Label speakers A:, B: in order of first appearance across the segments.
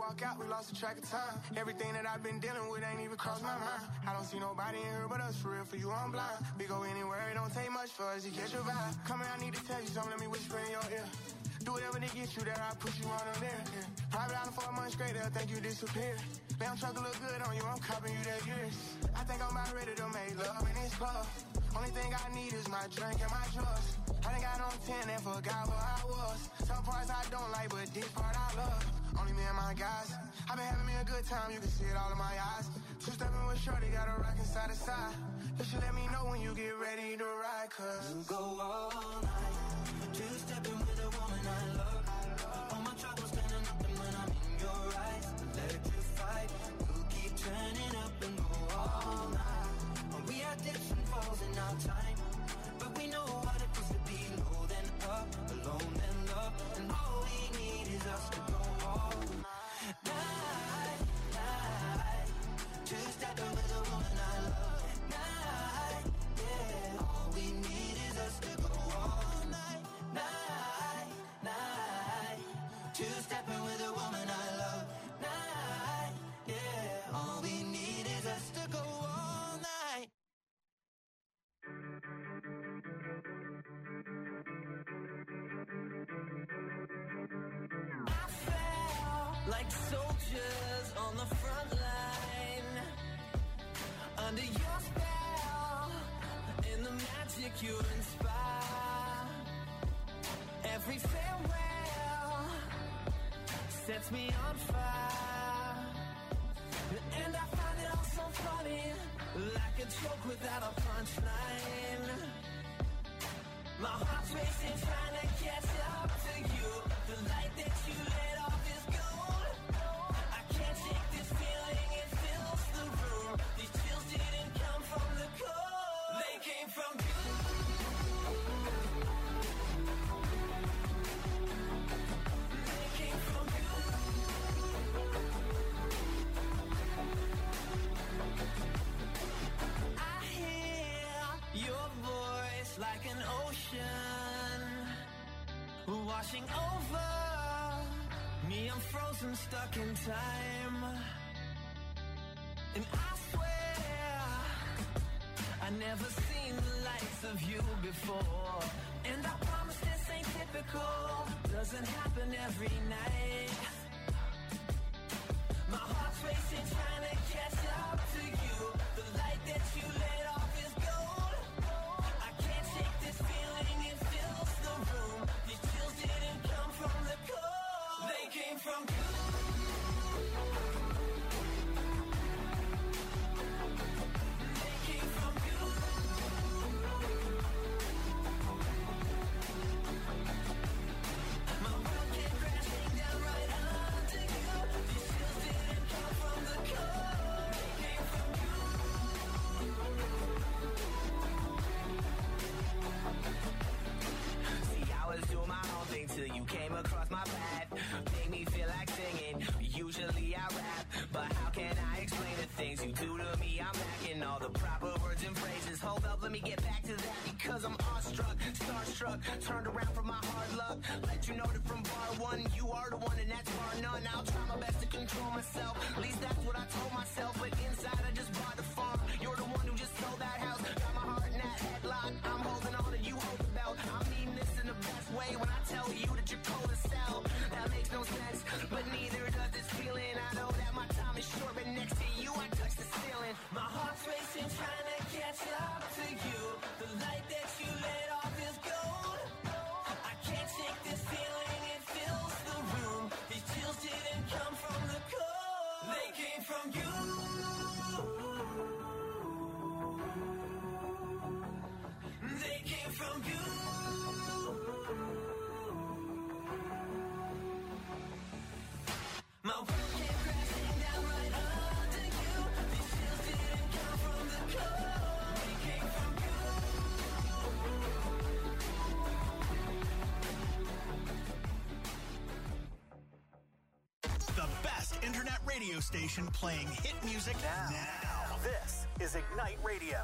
A: walk out, we lost the track of time. Everything that I've been dealing with ain't even crossed my mind. I don't see nobody in here but us, for real, for you, I'm blind. We go anywhere, it don't take much for us to catch your vibe. Come here, I need to tell you something, let me whisper in your ear. Do whatever to get you there, I'll put you on them there. Yeah. Private island for a month straight, they'll think you disappeared. Lamb truck look good on you, I'm copping you that gears. I think I'm about ready to make love in this club. Only thing I need is my drink and my drugs. I done got on 10 and forgot where I was. Some parts I don't like, but this part I love. Only me and my guys. I've been having me a good time, you can see it all in my eyes. Two-stepping with shorty, got a rockin' side to side. You should let me know when you get ready to ride, cause
B: you go all night. Two-stepping with a woman I love. All my troubles standing up and when I'm in your eyes. Electrified, we'll keep turning up and go all night. We had dips and falls in our time, but we know what it is to be low then up, alone then love, and all we need is us to go all night, night. Two-stepping with a woman I love. Night, yeah. All we need is us to go all night, night, night. Two-stepping with a woman I love. Night, yeah. All we need is us to go all night. I felt like soldiers on the front line, under your spell, in the magic you inspire. Every farewell sets me on fire, and I find it all so funny, like a joke without a punchline. My heart's racing, trying to catch up to you. The light that you let off is gold. I can't shake this feeling, it fills the room. These chills didn't come from the cold, they came from you. They came from you. I hear your voice like an ocean washing over me. I'm frozen, stuck in time, and I swear I never seen the likes of you before. And I promise this ain't typical, doesn't happen every night. My heart's racing, trying to catch up to you. The light that you let off is gold. I can't shake this feeling, it fills the room. These chills didn't come from the cold, they came from you. They came from you. My world came crashing down right under you. These chills didn't come from the cold, they came from you. See, I was doing my own thing till you came across my path. Made me feel like singing. Usually I rap, but how can I explain the things you do to me? I'm lacking all the proper words and phrases. Hold up, let me get back to that, because I'm awestruck, starstruck, turned around from my hard luck. Let you know that from bar one, you are the one and that's bar none. I'll try my best to control myself, at least that's what I told myself. But inside I just bought the farm. You're the one who just sold that house. Got my heart in that headlock. I'm holding on and you hold the belt. I mean this in the best way when I tell you that you're cold as hell. That makes no sense, but neither does this feeling. I know that my time is short, but next to you I touch the ceiling. My heart's racing, trying to catch up to you. The light that you let off is gold. I can't shake this feeling, it fills the room. These chills didn't come from the cold, they came from you. They came from you. My world came crashing down right under you. These chills didn't come from the cold, they came from you.
C: The best internet radio station playing hit music now.
D: This is Ignite Radio.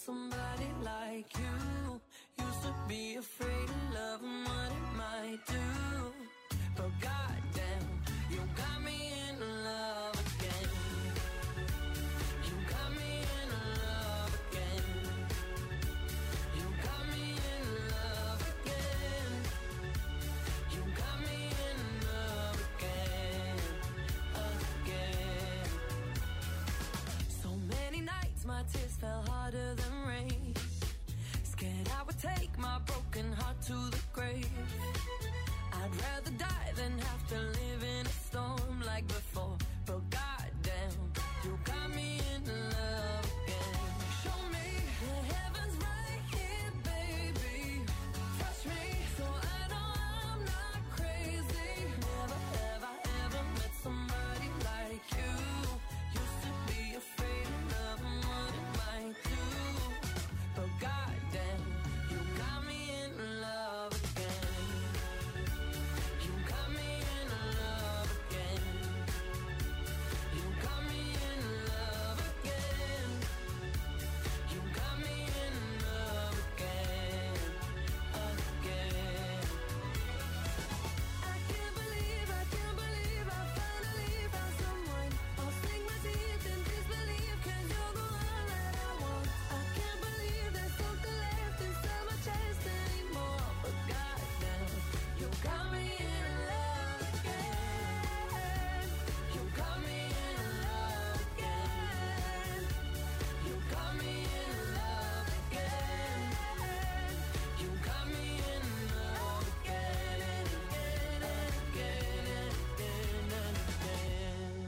E: somebody like you. Used to be afraid of love and what it might do. But goddamn, you got me in love again. You got me in love again. You got me in love again. You got me in love again, again. So many nights my tears fell harder than rain. Scared I would take my broken heart to the grave. I'd rather die than have to live in a storm like before. But goddamn, you got me in love again. Show me the heavens right here, baby. Touch me so I know I'm not crazy. Never have I ever met somebody like you. Used to be afraid of love and what it might do. But goddamn, you got me in love again. You got me in love again. You got me in love again. You got me in love again, again. I can't believe I finally found someone. I'll sink my teeth in disbelief, 'cause you're the one that I want. I can't believe there's something left inside my chest anymore. But goddamn, you got me in love again. You got me in love again. You got me in love again. You got me in love again and again and again and again and again.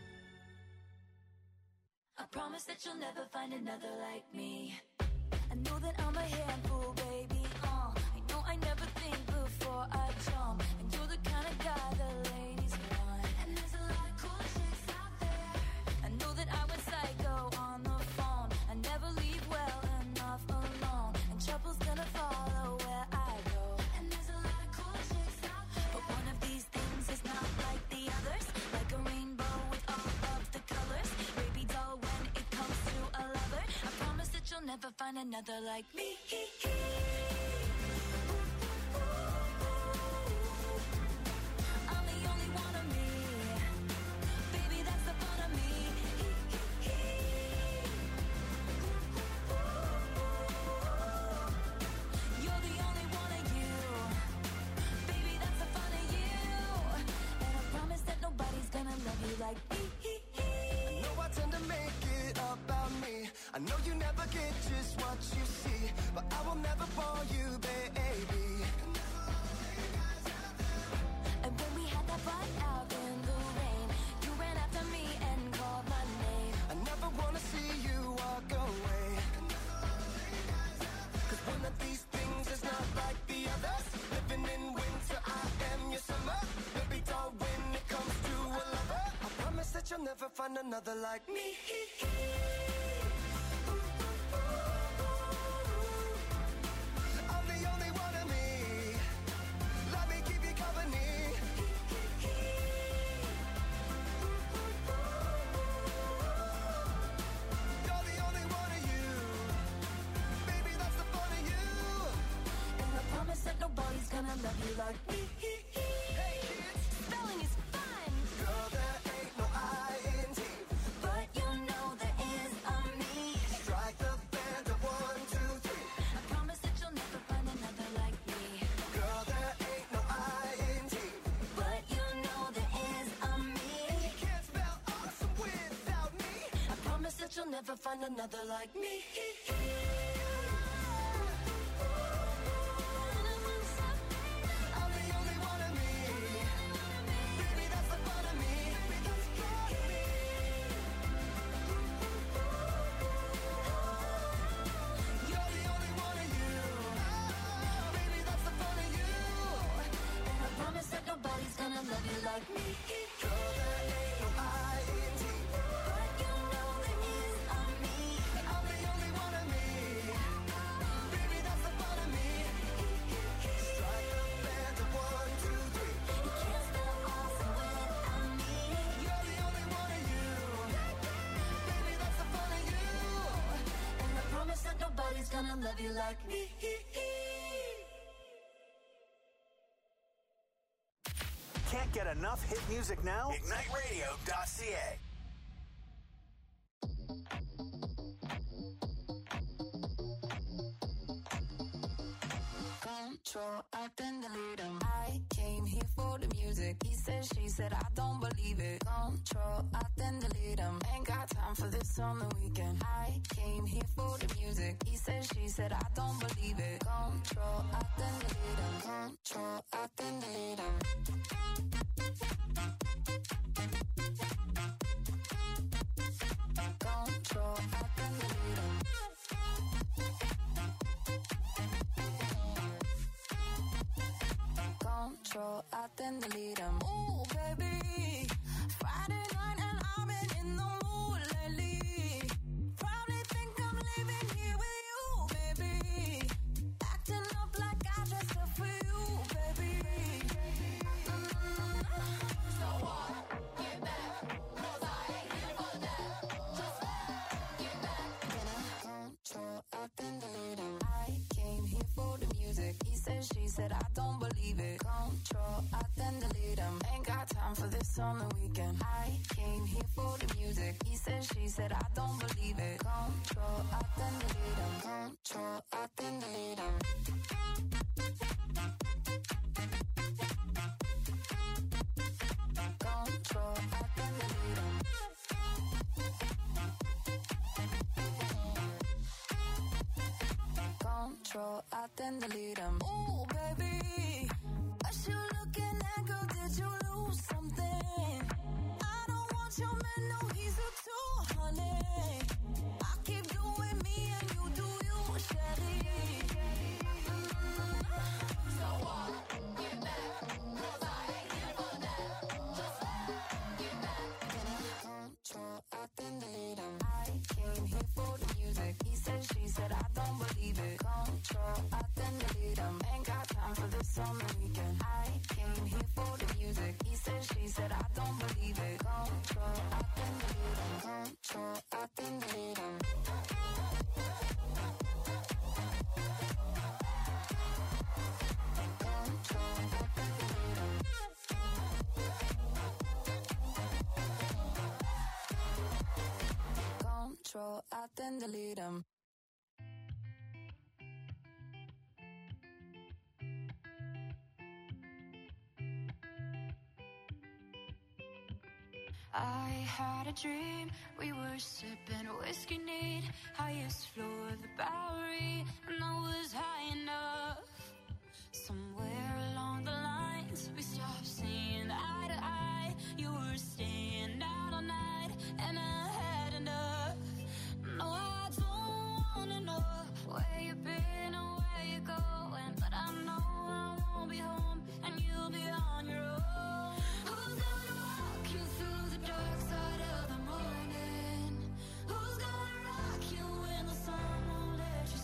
E: I promise that you'll never find another like me. I know that I'm a handful, baby. I know I never think before I jump. And you're the kind of guy the ladies want. And there's a lot of cool chicks out there. I know that I went psycho on the phone. I never leave well enough alone. And trouble's gonna follow where I go. And there's a lot of cool chicks out there. But one of these things is not like the others. Like a rainbow with all of the colors. Baby doll, when it comes to a lover, I promise that you'll never find another like me. I'm the only one of me. Baby, that's the fun of me. You're the only one of you. Baby, that's the fun of you. And I promise that nobody's gonna love you like me.
A: I know I tend to make it about me. I know you never get just what you see, but I will never bore you, baby.
E: And when we had that fight out in the rain, you ran after me and called my name.
A: I never wanna see you walk away. 'Cause one of these things is not like the others. Living in winter, I am your summer. Baby doll, when it comes to a lover, I promise that you'll never find another like me. I'm the only one of me. Let me keep you company. You're the only one of you. Baby, that's the fun of you.
E: And I promise that nobody's gonna love you like me.
A: Hey kids,
E: Spelling is fun,
A: girl, there ain't no I-N-T.
E: but you know there is a me.
A: Strike the band of 1, 2, 3.
E: I promise that you'll never find another like me.
A: Girl, there ain't no I-N-T.
E: But you know there is a me.
A: You can't spell awesome without me.
E: I promise that you'll never find another like me.
A: I'm the only one of me. Baby, that's the fun of me. You're the only one of you. Baby, that's the fun of you.
E: And I promise that nobody's gonna love you like me.
A: Girl, there ain't no I-N-T.
E: But you know there is a me.
A: I'm the only one of me.
E: wanna love you like me.
D: Can't get enough hit music now? IgniteRadio.ca.
E: Control, I then delete him. I came here for the music. He said, she said, I don't believe it. Control, I then delete him. Ain't got time for this on the weekend. I came here for the music. He said, she said, I don't believe it. Control, I then delete him. Control, I then delete him. Control, I then delete him. Control, I then delete him. Ooh, baby, Friday night and I've been in the mood lately. Probably think I'm leaving here with you, baby. Acting up like I dressed up for you, baby. So what? Get back, 'cause I ain't here for that. Just get back. Control, I then delete him. I came here for the music. He said, she said, I don't believe it. Control, I then delete him. Ain't got time for this on the weekend. I came here for the music. He said, she said, I don't believe it. Control, I then delete him. Control, I then delete him. Control, I then delete him. Control, I then delete him. Ooh, baby, what you looking at, girl? Did you lose something? I don't want your man, no, he's a 200. I keep doing me and you do you, Shelly. So what? Get back, 'cause I ain't here for that. Just get back. Control, I then delete him. I came here for the music. He said, she said, I don't believe it. Control, I then delete him. Ain't got time for this on the weekend. I came here for the music. He said, she said, I don't believe it. Control, I then delete him. Control, I then delete him. Control, I then delete him. I had a dream, we were sipping whiskey neat, highest floor of the Bowery, and I was high enough. Somewhere along the lines, we stopped seeing eye to eye. You were staying out all night, and I had enough. No, I don't wanna know where you've been or where you're going, but I know I won't be home, and you'll be on your own. Who's gonna walk you through the dark side of the morning? Who's gonna rock you when the sun won't let you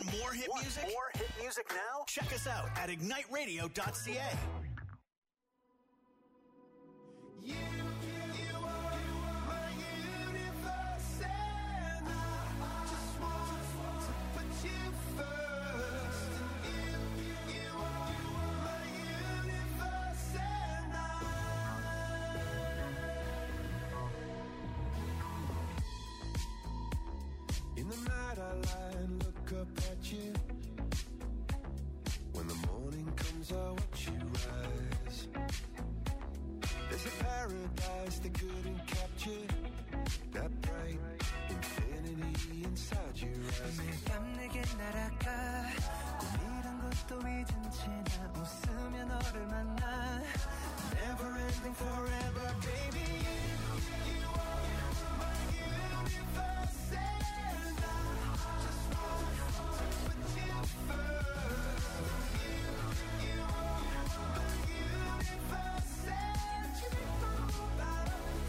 C: more hit music?
D: More hit music now?
C: Check us out at igniteradio.ca.
A: You are my universe, and I just want to put you first. You are my universe, and in the night I lie and look up at you. When the morning comes I watch you rise. There's a paradise they couldn't capture, that bright infinity inside your eyes. 매일 밤 내게 날아가 꿈이란 것도 잊은 채 나 웃으며 너를 만나. Never ending forever, baby. You are my universe, and I just want to put you first. You are my universe, and you know that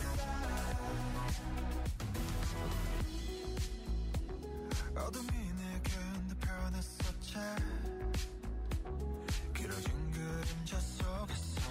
A: inside. 어둠이 내게 내 변했었지. 길어진 그림자 속에서.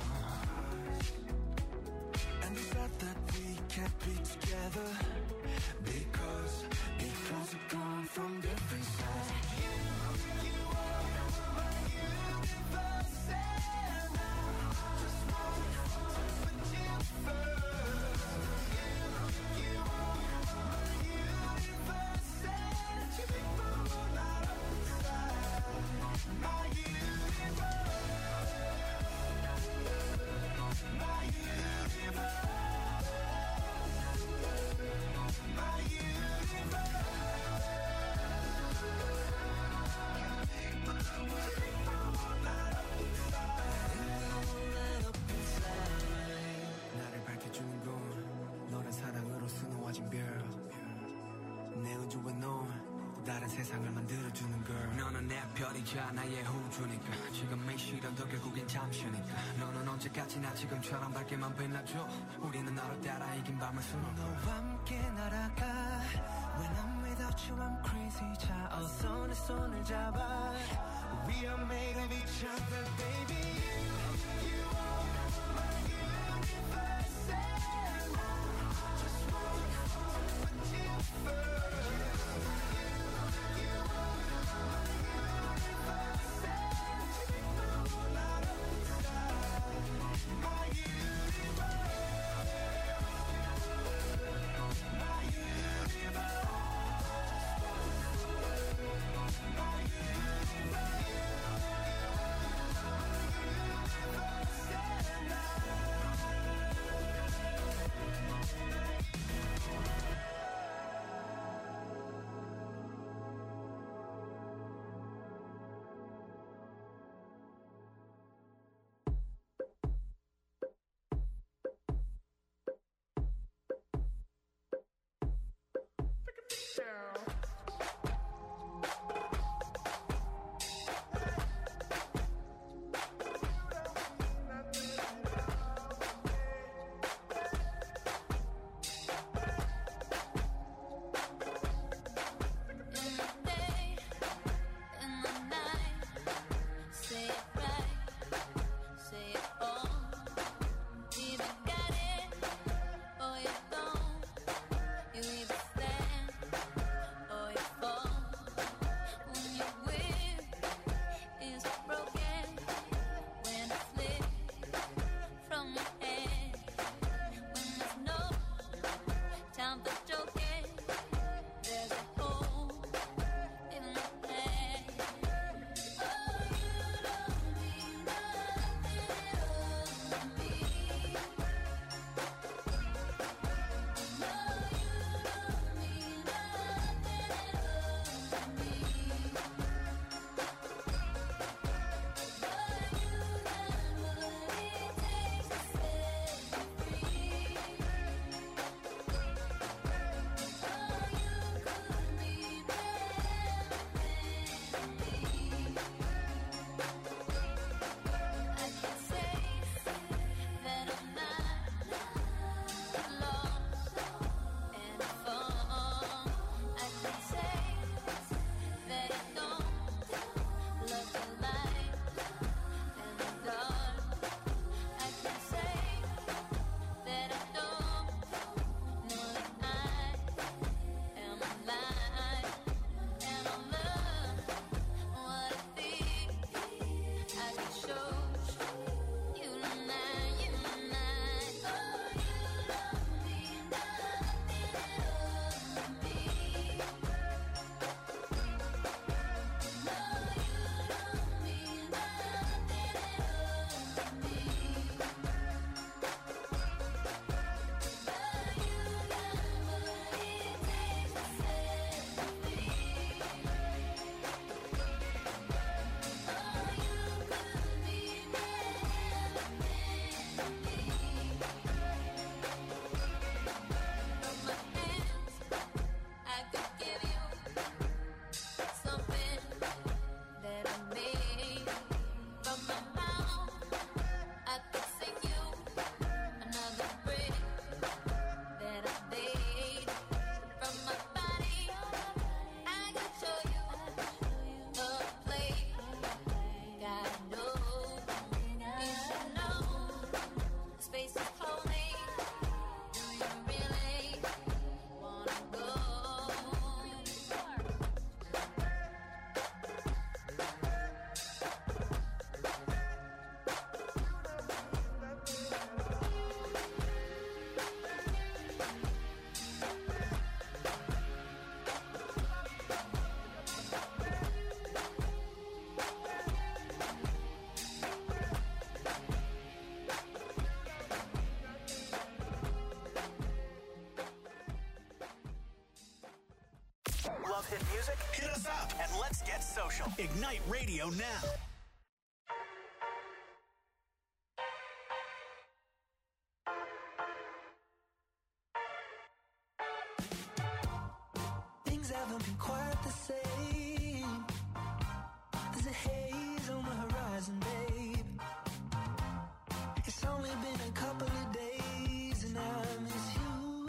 A: And you said that we can't be together because we've gone from different sides. You are my universe, and I just want to put you first. You are my universe, and you know that inside. My universe, my universe. 나를 밝혀주는 건 너란 사랑으로 수놓아진 별. 내 우주와 넌 또 다른 세상을 만들어주는 걸. 너는 내 별이자 나의 우주니까. 지금 이 시련도 결국엔 잠시니까. 너는 언제까지나 지금처럼 밝게만 빛나줘. 우리는 너를 따라 이긴 밤을 수놓아. 너와 함께 날아가. When I'm without you I'm crazy. 자 어서 내 손을 잡아. We are made of each other, baby. You are my universe, and I just want to put you first. You are my universe, and you know that inside. My universe, my universe.
D: Love hit music?
C: Hit us up
D: And let's get social.
C: Ignite Radio now.
F: Things haven't been quite the same. There's a haze on the horizon, babe. It's only been a couple of days and I miss you.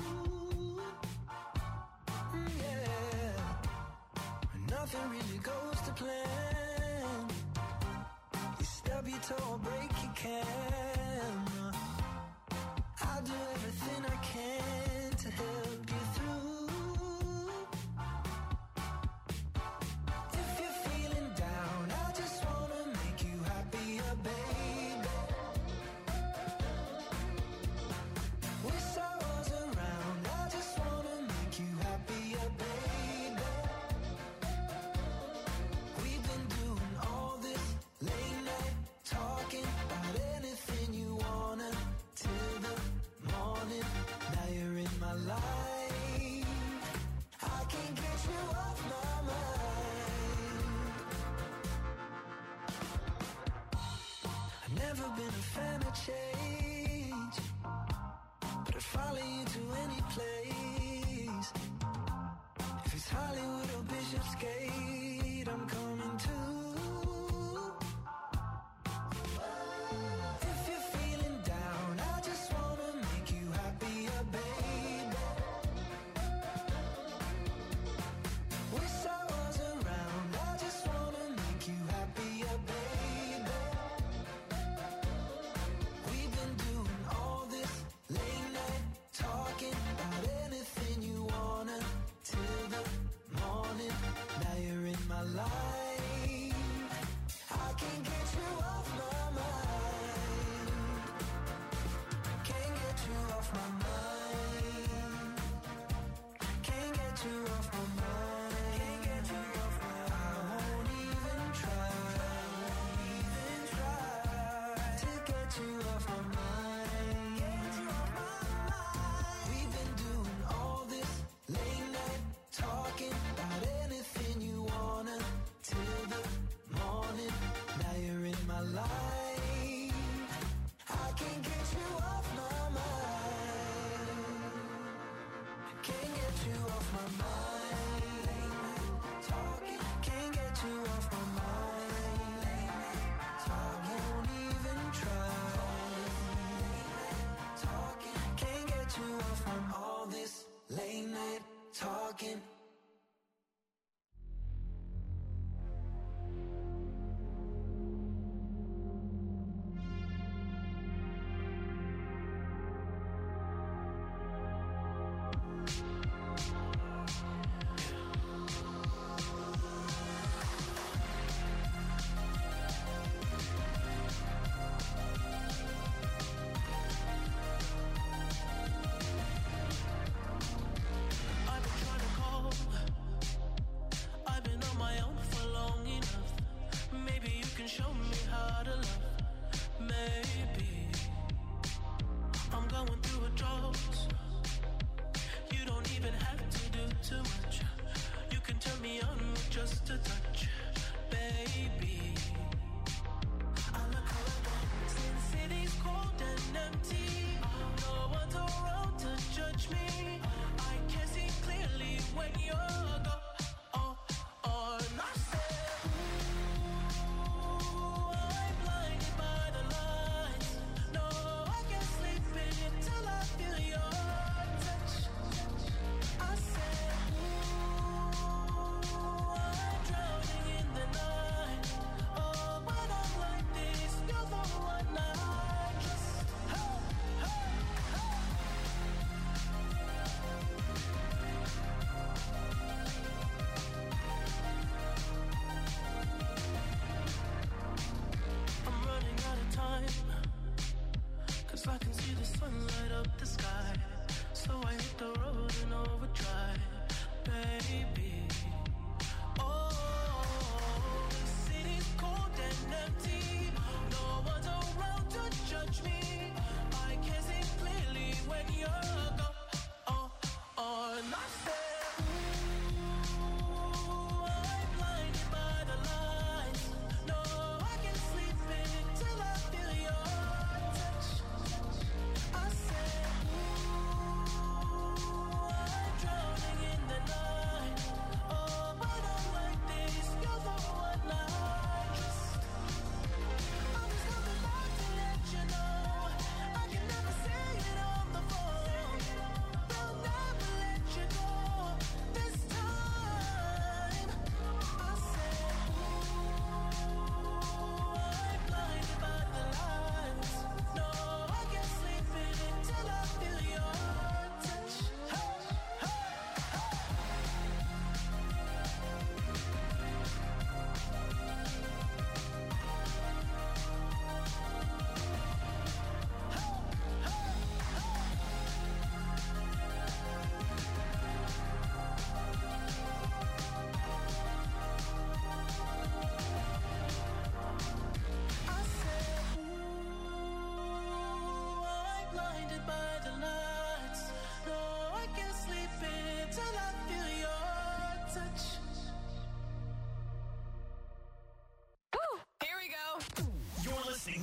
F: Yeah. Nothing really goes to plan. You stub your toe or break your camera. I'll do everything I can to help you through. If you're feeling down, I just wanna make you happier, baby. Wish I was around, I just wanna make you happier, baby. We've been doing all this late night talking about anything you wanna till the morning. Now you're in my life, I can't get you off my mind. I've never been a fan of change, but I'd follow you to any place. If it's Hollywood or Bishopsgate, I'm coming too. If you're feeling down, I just wanna make you happier, baby. Wish I was around, I just wanna make you happier, baby. We've been doing all this late night talking about anything you wanna till the morning. Now you're in my life, I can't get you off my mind. Can't get you off my mind. Can't get you off my mind. Can't get you off my mind. I won't even try. Even try to get you off my mind. Get you off my mind. We've been doing all this late night talking about anything you wanna till the morning. Now you're in my life, I can't get you off my mind. Can't get you off my mind. Late night talking. Can't get you off my mind. Late night talking. Won't even try. Late night talking. Can't get you off from all this late night talking.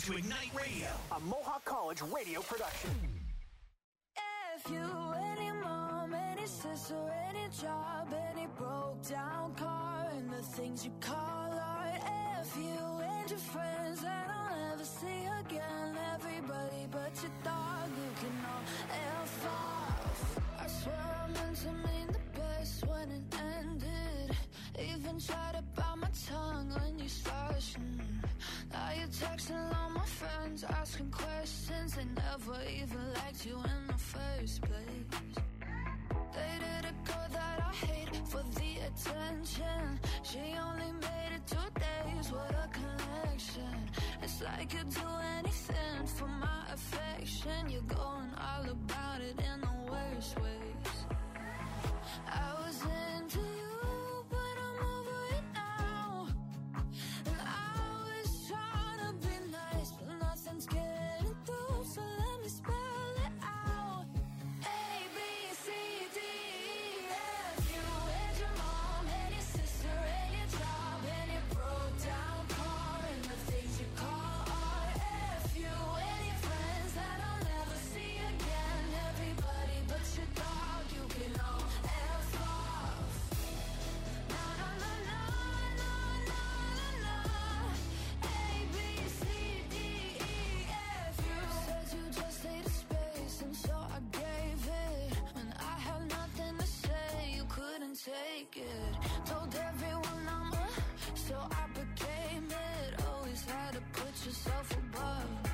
C: to Ignite Radio,
D: a Mohawk College radio production.
E: If you, any mom, any sister, any job, any broke down car, and the things you call art. If you and your friends that I'll never see again, everybody but your dog, you can all F off. I swear I meant to mean the best when it ended. Even tried to bite my tongue when you started. Now you're texting all my friends, asking questions. They never even liked you in the first place. Dated a girl that I hate for the attention. She only made it 2 days, what a connection. It's like you'd do anything for my affection. You're going all about it in the worst ways. I was into you, but I'm over it now. And I was trying to be nice, but nothing's getting through, so let me spell it out. A, B, C, D, E, F. You and your mom, and your sister, and your job, and your broke down car, and the things you call art. F. You and your friends that I'll never see again. Everybody but your dog, you can all F off. Na na na na na na na na. A, B, C, D, E, F. You said you just needed space, and so I gave it. When I had nothing to say, you couldn't take it. Told everyone I'm a, so I became it. Always had to put yourself above me.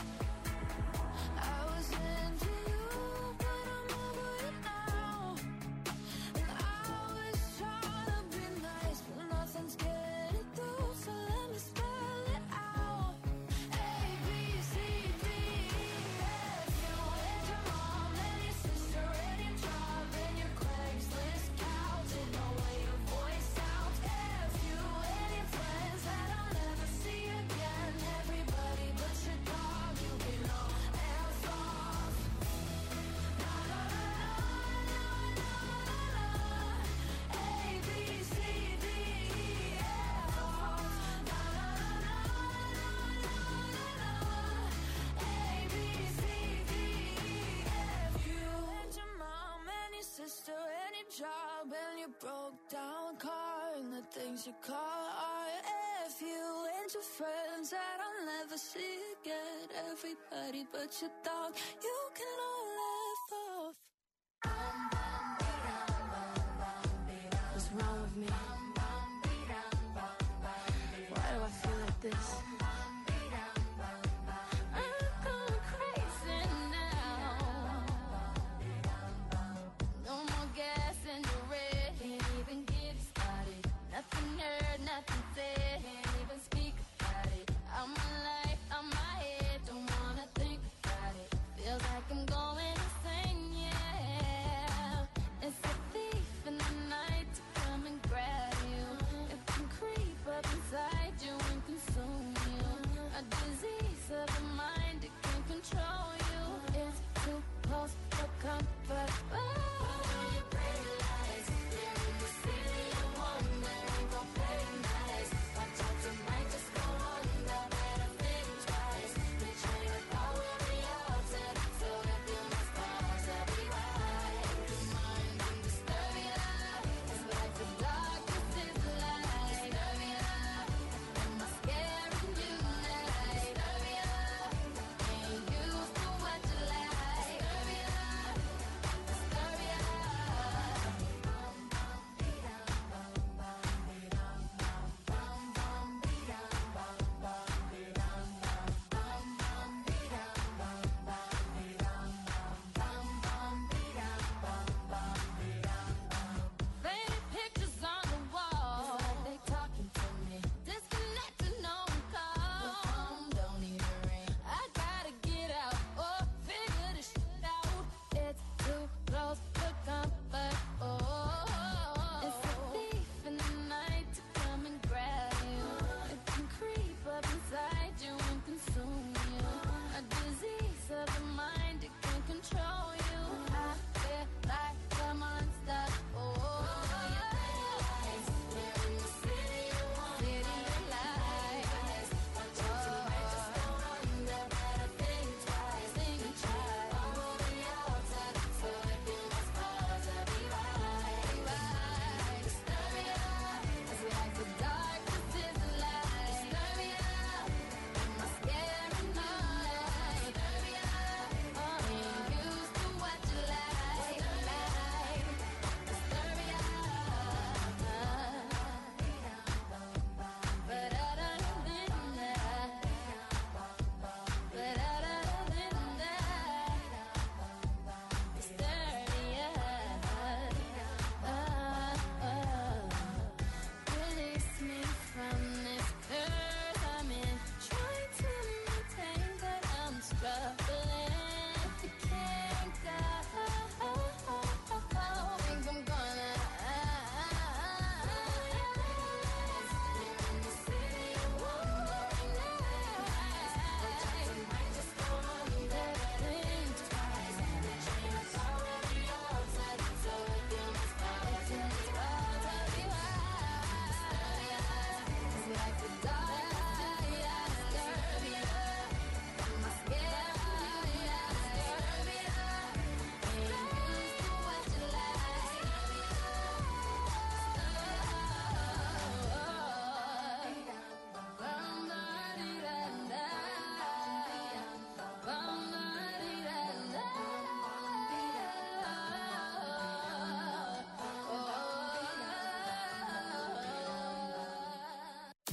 E: I was into you, but I'm over it now. And I was trying to be nice, but nothing's getting through, so let me spell it out. A, B, C, D, E, F. You and your mom, and your sister, and your job, and your Craigslist couch, and the way your voice sounds. F. You and your friends that I'll never see again. Everybody but your dog, you can all F off. Na na na na na na na. A, B, C, D, E, F off. Na na na na na na na. A, B, C, D, E, F. You and your mom, and your sister, and your job, and your broke down car, and the things you call art. F. You and your friends that I'll never see again. Everybody but your dog, you can all F off. What's wrong with me? Why do I feel like this? I'm going crazy now. No more gas in the red. Can't even get started. Nothing heard, nothing said. Can't even speak about it. I'm my life, I'm my head. Don't wanna think about it. Feels like I'm going insane, yeah. It's a thief in the night to come and grab you. It can creep up inside you and consume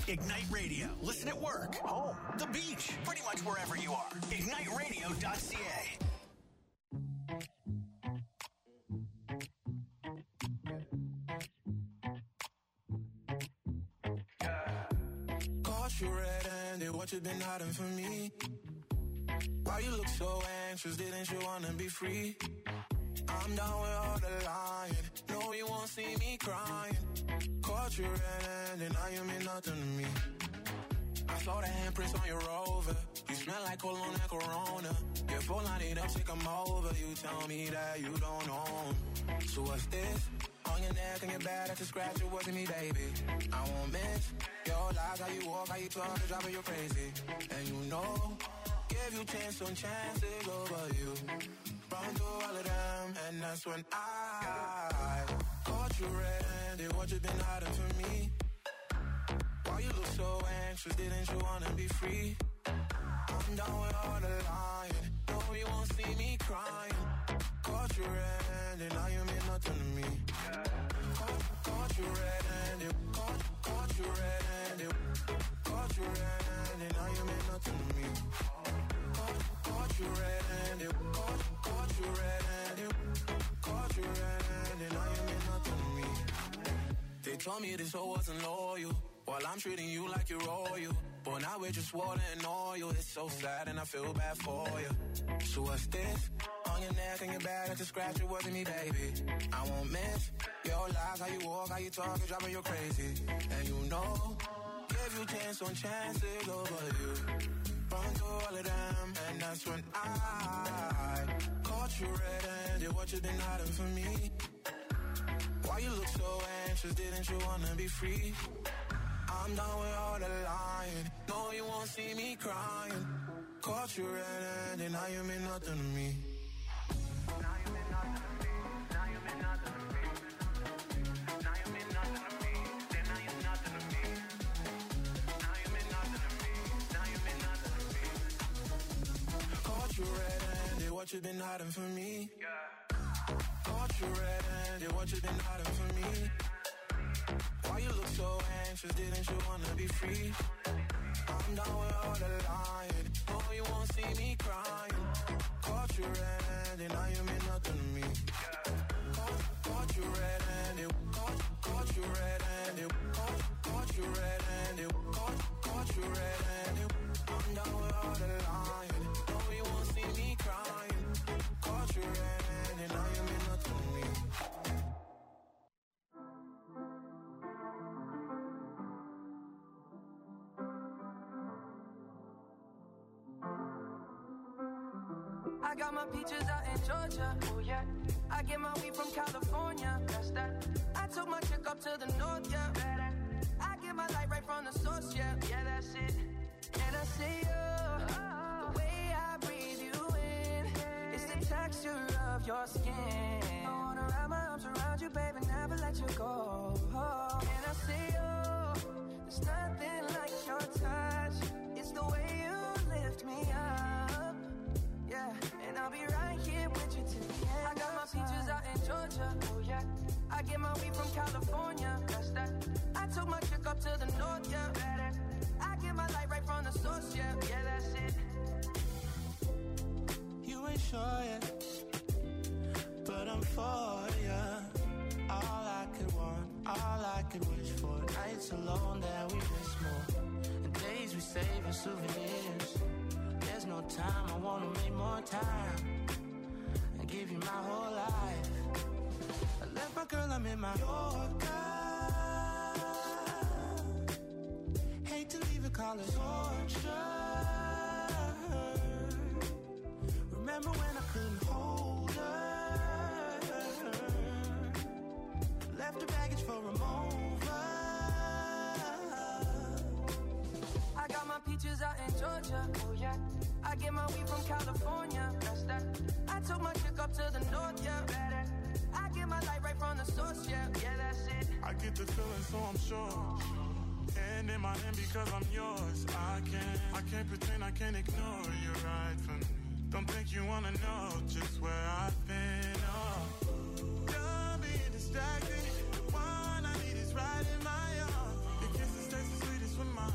C: Ignite Radio. Listen at work, home, the beach, pretty much wherever you are. IgniteRadio.ca.
G: Caught you red-handed, what you been hiding from me? Why you look so anxious, didn't you wanna be free? I'm down with all the lying, no you won't see me crying. Caught you red-handed, now you mean nothing to me. I saw the handprints on your Rover, you smell like cologne and Corona. Your phone line it up, take 'em over, you tell me that you don't know 'em. So what's this? On your neck and your back, that's a scratch, it wasn't me, baby. I won't miss your lies, how you walk, how you talk, it's driving you crazy. And you know, give you chance on chances over you. Run through all of them, and that's when I caught you red-handed, what you been hiding from me? Why you look so anxious, didn't you wanna be free? I'm down with all the lying, no you won't see me crying. Caught you red-handed, now you mean nothing to me. Caught you red-handed, caught you red-handed, caught you red-handed, now you mean nothing to me. Caught you red-handed, caught you red-handed, caught you red-handed, now you mean nothing to me. They told me this hoe wasn't loyal, while I'm treating you like you're royal. But now we're just water and oil, it's so sad and I feel bad for you. So what's this? On your neck and your back, that's a scratch, it wasn't me, baby. I won't miss your lies, how you walk, how you talk, it's driving you crazy. And you know, give you chance on chances over you. Run through all of them, and that's when I caught you red-handed, what you been hiding from me? Why you look so anxious, didn't you wanna be free? I'm done with all the lying, no you won't see me crying. Caught you red-handed, now you mean nothing to me. Now you mean nothing to me, now you mean nothing to me. Now you mean nothing to me, then now you're nothing to me. Now you mean nothing to me, now you mean nothing to me. Caught you red-handed, what you been hiding from me? Caught you red-handed, what you been hiding from me? Why you look so anxious, didn't you wanna be free? I'm down with all the lying, no you won't see me crying. Caught you red-handed, now you mean nothing to me. Caught you red-handed, caught you red-handed, caught you red-handed, caught you red-handed. I'm down with all the lying, no you won't see me crying. Caught you red-handed, now you mean nothing to me.
E: I got my peaches out in Georgia, oh yeah. I get my weed from California, that's that. I took my chick up to the north, yeah. I get my light right from the source, yeah. Yeah, that's it. And I say, oh, the way I breathe you in, it's the texture of your skin. I wanna wrap my arms around you, baby, never let you go. Oh, and I say, oh, there's nothing like your touch. It's the way you lift me up. Yeah, and I'll be right here with you till the end. I got my peaches out in Georgia, oh yeah. I get my weed from California, that's that. I took my chick up to the north, yeah. I get my light right from the source, yeah. Yeah, that's it.
G: You ain't sure yet, but I'm for ya. All I could want, all I could wish for. Nights alone that we miss more, and days we save as souvenirs. There's no time, I wanna make more time and give you my whole life. I left my girl, I'm in my Yorker. Hate to leave it, call it torture. Remember when I couldn't hold her? Left her baggage for a mover.
E: I got my peaches out in Georgia, oh yeah. I get my weed from California, that's that. I took my chick up to the north, yeah. I get my light right from the source, yeah. Yeah, that's it.
G: I get the feeling, so I'm sure. And in my hand because I'm yours. I can't pretend, I can't ignore you right from me. Don't think you wanna know just where I've been. Oh, done being distracted. The one I need is right in my arms. Your kisses taste the sweetest with my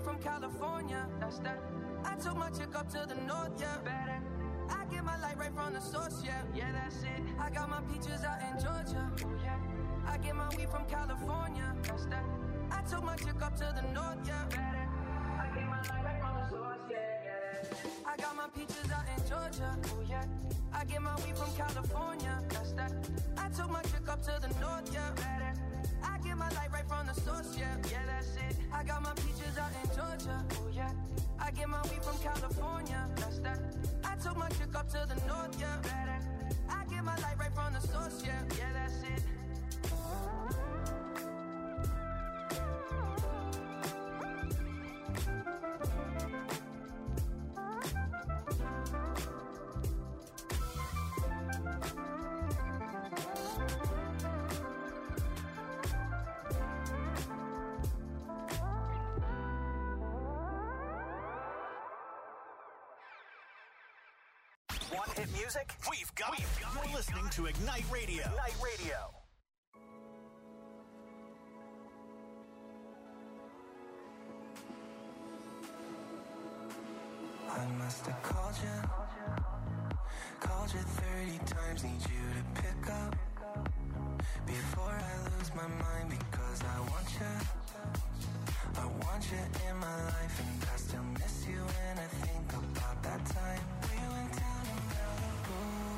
E: from California. That's that. I took my chick up to the north, yeah. Better. I get my light right from the source, yeah. Yeah, that's it. I got my peaches out in Georgia. Oh, yeah. I get my weed from California. That's that. I took my chick up to the north, yeah. Better. I get my light right from the source, yeah. I got my peaches out in Georgia. Oh, yeah. I get my weed from California. That's that. I took my chick up to the north, yeah. Better. I get my light right from the source, yeah. Yeah, that's it. I got my peaches out in Georgia. Oh, yeah. I get my weed from California. That's that. I took my chick up to the north, yeah. Better. I get my light right from the source, yeah. Yeah, that's it.
D: Want hit music?
C: We've got it. You're listening to Ignite Radio.
D: Ignite Radio.
F: I must have called you 30 times, need you to pick up before I lose my mind, because I want you in my life, and I still miss you when I think about that time we went down in Malibu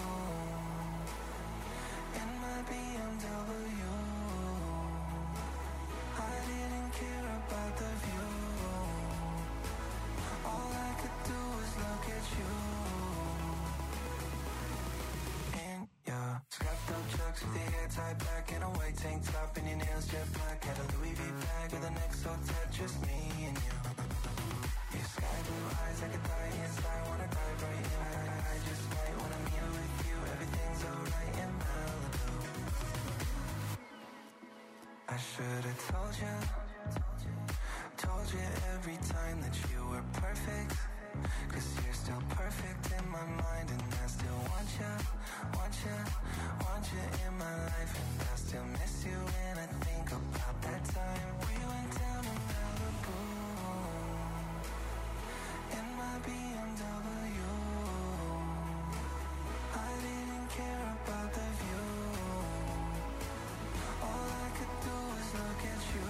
F: in my BMW. I didn't care about the view. All I could do was look at you. In your scrapped up chucks with your hair tied back and a white tank top and your nails jet black. Had a Louis V bag with an XO tat, just me and you. Your sky blue eyes, I could die inside, wanna dive right in. I just might wanna meet with you. Everything's alright in Malibu. I should've told you every time that you were perfect, 'cause you're still perfect in my mind, and I still want you in my life, and I still miss you when I think about that time we went down to Malibu in my BMW. I didn't care about the view. All I could do was look at you.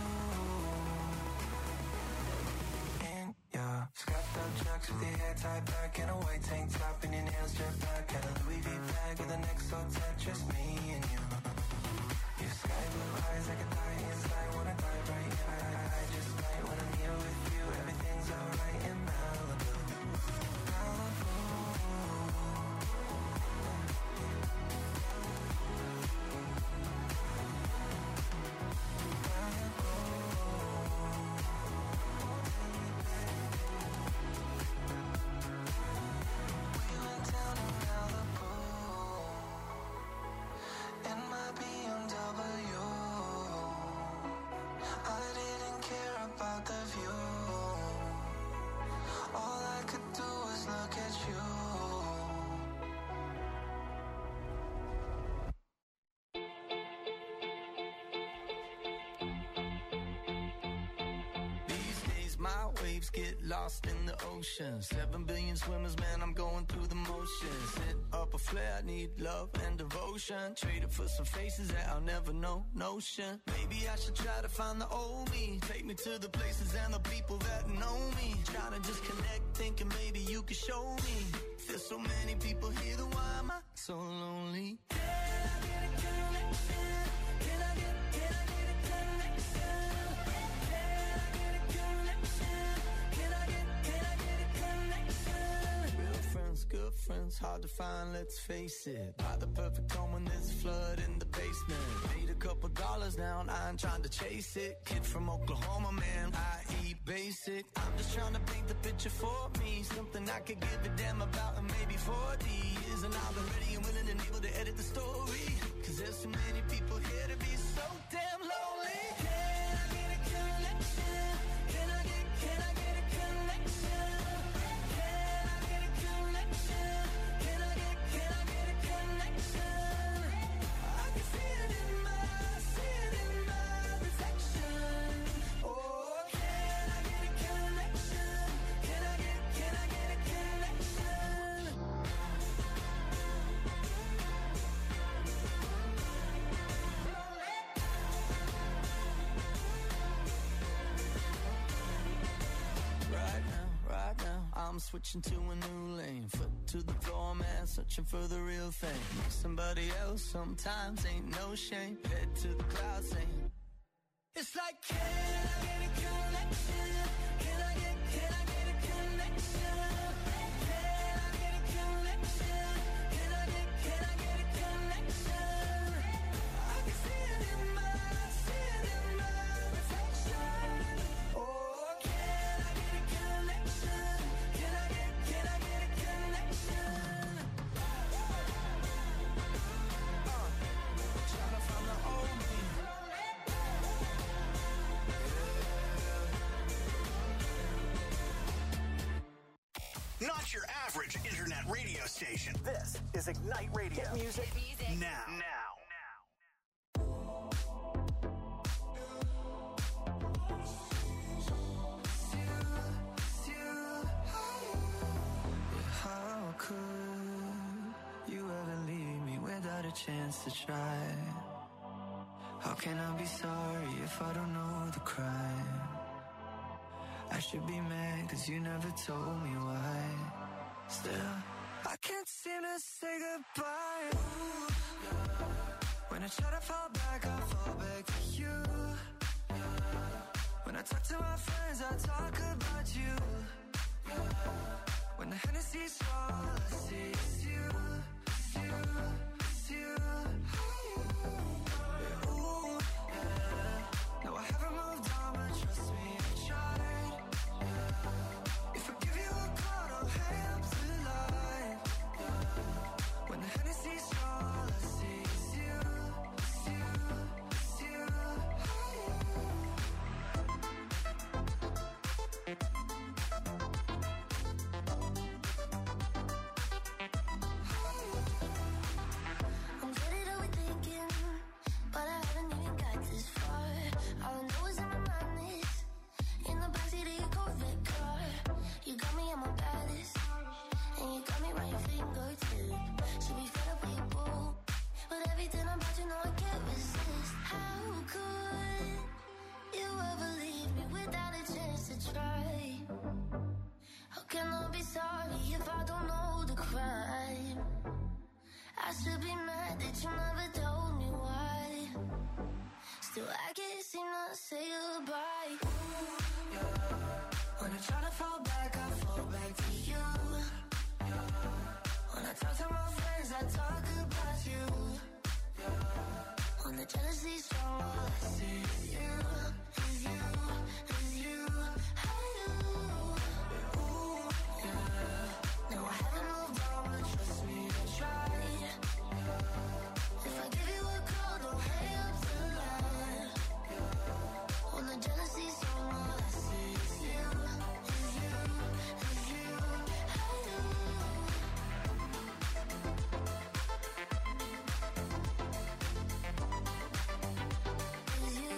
F: Yeah, scrapped up chucks with your hair tied back and a white tank top and your nails jet black. Had a Louis V bag with an XO tat, just me and you. Your sky blue eyes, I could die inside, wanna dive right in. I just might wanna meet with you. Everything's alright in Malibu. Waves get lost in the ocean. 7 billion swimmers, man, I'm going through the motions. Hit up a flare, I need love and devotion. Traded for some faces that I'll never know, notion. Maybe I should try to find the old me. Take me to the places and the people that know me. Trying to just connect, thinking maybe you could show me. There's so many people here, then why am I so lonely? Can I get a connection? Can I get a connection? Can I get a connection? Can I get a connection? Real friends, good friends, hard to find, let's face it. Buy the perfect home when there's a flood in the basement. Made a couple dollars now, I ain't trying to chase it. Kid from Oklahoma, man, I eat basic. I'm just trying to paint the picture for me. Something I could give a damn about in maybe 40 years. And I've been ready and willing and able to edit the story. 'Cause there's so many people here to be so damn lonely. Can I get a connection? Can I get a connection? Can I get a connection? Can I get a connection? I can see it in my reflection. Oh, can I get a connection?
H: I'm switching to a new lane. Foot to the floor, man, searching for the real thing. Somebody else sometimes ain't no shame. Head to the clouds saying, it's like, can I get a connection? Can I get a connection? Can I get a connection? Can I get a connection? I can see it in my reflection. Oh, can I get a connection? Can I get a connection? Trying to find the old me.
C: Not your average internet radio station.
D: This is Ignite Radio.
C: Hit music now.
F: How could you ever leave me without a chance to try? How can I be sorry if I don't know the crime? I should be mad cause you never told me why. Still, I can't seem to say goodbye. Ooh, yeah. When I try to fall back, I fall back to you. Yeah. When I talk to my friends, I talk about you. Yeah. When the Hennessy's all I see is you, it's you, it's you. Yeah, ooh, yeah. No, I haven't moved on, but trust me, I tried. Yeah. If I give you a call, don't hang up the line. Yeah. When the Hennessy's all I see is you, it's you, it's you.
I: I'm getting overthinking, but I haven't even got this far. All I know is in my mind is in the backseat of your Corvette car. You got me on my baddest, and you got me right your fingertip. Should be fed up with your boo, but everything about you know I can't resist. How could you ever leave me without a chance to try? How can I be sorry if I don't know the crime? I should be mad that you never told me why. Still, I can't seem to say goodbye. Ooh, yeah. When I try to fall back, I fall back to you. Yeah. When I talk to my friends, I talk about you. Yeah. When the jealousy's strong, all I see is you, is you, is you. Ooh, yeah. No, I haven't moved on, but trust me, I tried. If I give you a call, don't hang up the line. When the jealousy's on, all I see is you, is you, is you. Is you,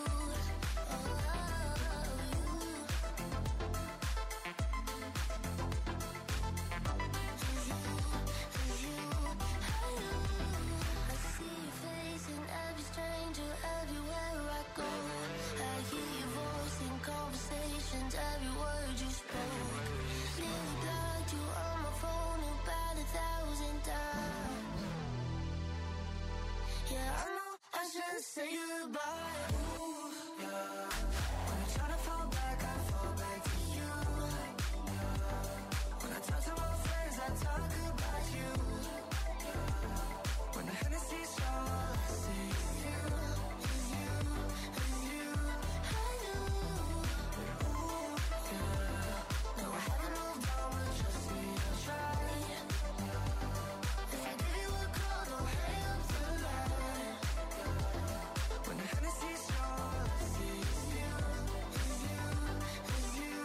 I: I see your face in every stranger, everywhere I go. I hear your voice in conversations, every word you spoke. Nearly blocked you on my phone about 1,000 times. Yeah, I know I should say goodbye. Ooh, yeah. When I try to fall back, I fall back to you. Yeah. When I talk to my friends, I talk about you. When the Hennessy's all I see is you, is you, is you. Ooh, yeah. No, I haven't moved on, but trust me, I tried. If I give you a call, don't hang up the line. When the Hennessy's all I see is you, is you, is you.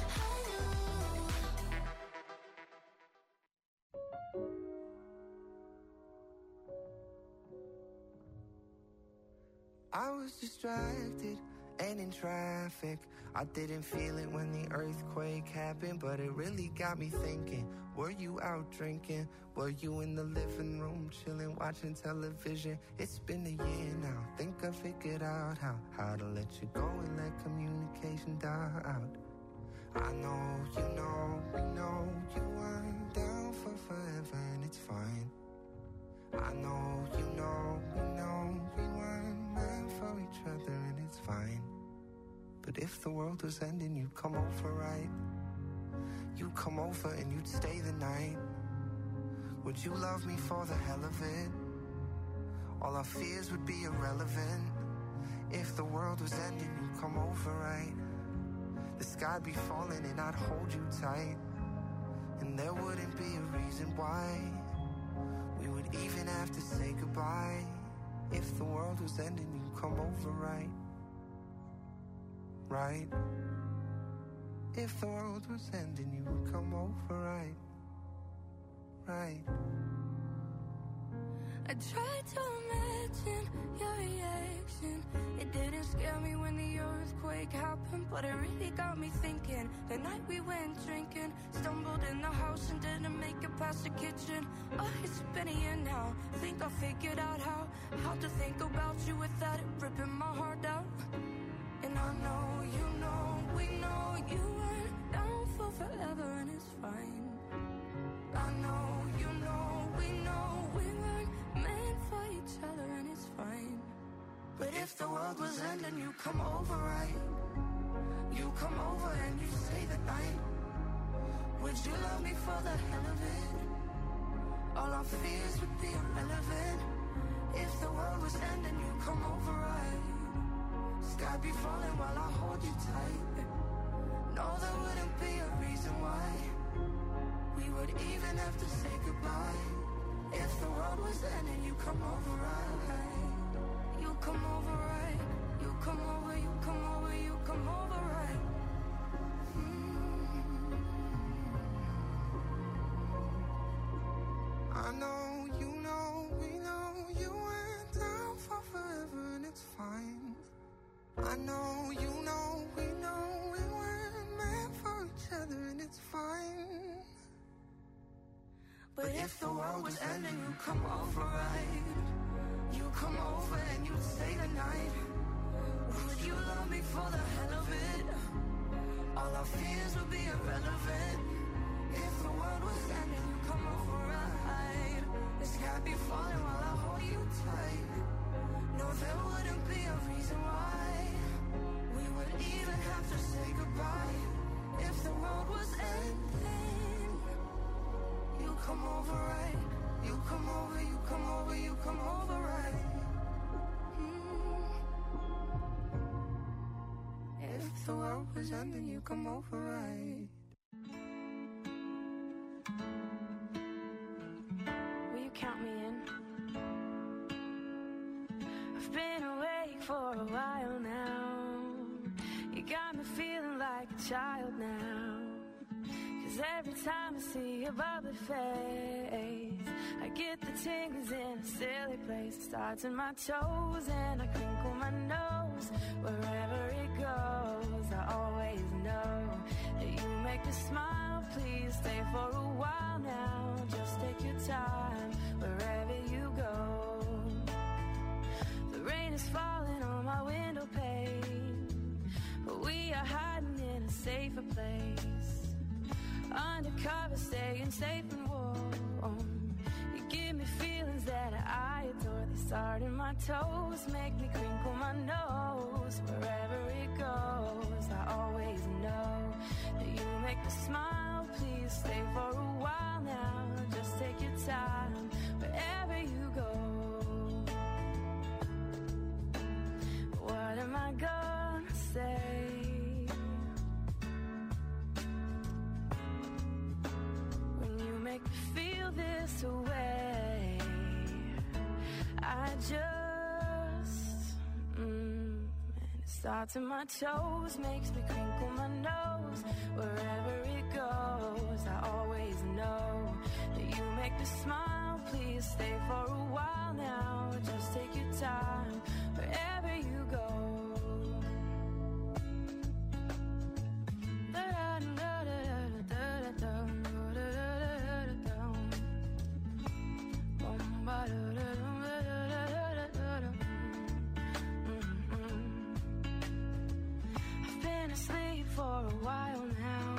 F: I was distracted and in traffic. I didn't feel it when the earthquake happened, but it really got me thinking. Were you out drinking? Were you in the living room chilling, watching television? It's been a year now. Think I figured out how to let you go and let communication die out.
J: I know, you know, we know you weren't down for forever and it's fine. I know, you know, we know we weren't meant for each other and it's fine. But if the world was ending, you'd come over, right? You'd come over and you'd stay the night. Would you love me for the hell of it? All our fears would be irrelevant. If the world was ending, you'd come over, right? The sky'd be falling and I'd hold you tight. And there wouldn't be a reason why we would even have to say goodbye. If the world was ending, you'd come over, right? Right? If the world was ending, you would come over, right? Right.
E: I tried to imagine your reaction. It didn't scare me when the earthquake happened, but it really got me thinking. The night we went drinking, stumbled in the house and didn't make it past the kitchen. Oh, it's been a year now. Think I figured out how to think about you without it ripping my heart out. And I know, you know, we know you weren't down for forever and it's fine. I know, you know, we know we weren't meant for each other and it's fine. But if the world was ending, you come over, right? You come over and you stay the night. Would you love me for the hell of it? All our fears would be irrelevant. If the world was ending, you come over, right? Sky be falling while I hold you tight. No, there wouldn't be a reason why we would even have to say goodbye. If the world was ending, you come over, right? You come over, right? You come over, you come over, you come over, right?
J: I know, you know, we know you went down for forever and it's fine. I know, you know, we know we weren't meant for each other and it's fine.
E: But if the world was ending, you come over, right? You come over and you stay the night. Would you love me for the hell of it? All our fears would be irrelevant. If the world was ending, you come over, right? The sky be falling while I hold you tight. No, there wouldn't be a reason why we would even have to say goodbye. If the world was ending, you come over, right? You come over, you come over, you come over, right?
J: If the world was ending, you come over, right?
E: Will you count me in? I've been awake for a while now. You got me feeling like a child now. 'Cause every time I see your bubbly face, I get the tingles in a silly place. It starts in my toes and I crinkle my nose. Wherever it goes, I always know that you make me smile. Please stay for a while now. Just take your time wherever you go. The rain is falling on my window pane, but we are hiding in a safer place. Undercover, staying safe and warm. You give me feelings that I adore. They start in my toes, make me crinkle my nose. Wherever it goes, I always know that you make me smile. Please stay for a while now. Just take your time wherever you go. What am I gonna say? Make me feel this way. I just and it starts in my toes, makes me crinkle my nose. Wherever it goes, I always know that you make me smile. Please stay for a while now. Just take your time wherever you go. I've been asleep for a while now.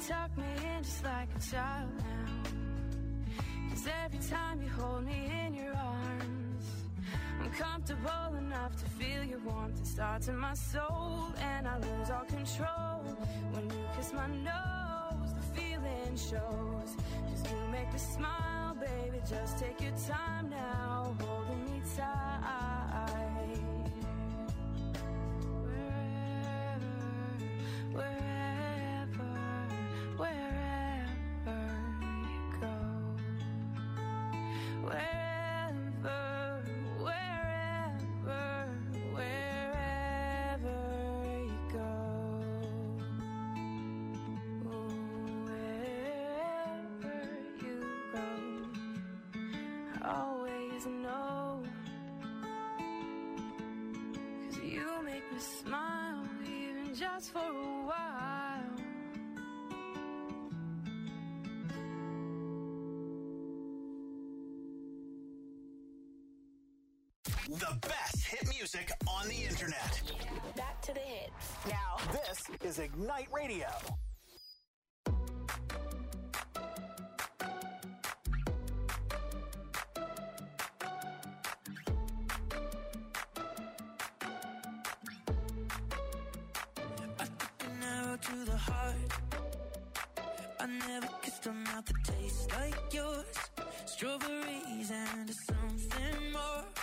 E: tuck me in just like a child now. 'Cause every time you hold me in your arms, I'm comfortable enough to feel your warmth. It starts in my soul and I lose all control. When you kiss my nose, the feeling shows. 'Cause you make me smile, baby, just take your time now, holding me tight. Wherever you go, wherever you go, wherever you go, always know, 'cause you make me smile, even just for a while.
C: The best hit music on the internet.
K: Back to the hits.
C: Now, this is Ignite Radio.
F: I took an arrow to the heart. I never kissed a mouth that tastes like yours. Strawberries and something more.